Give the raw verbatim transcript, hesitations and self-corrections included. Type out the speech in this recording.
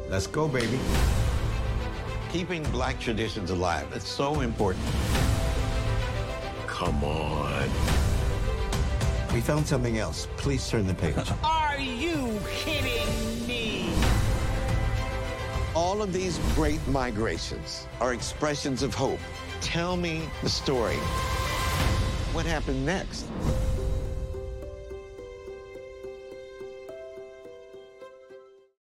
Let's go, baby. Keeping black traditions alive, it's so important. Come on. We found something else. Please turn the page. Are you kidding me? All of these great migrations are expressions of hope. Tell me the story. What happened next?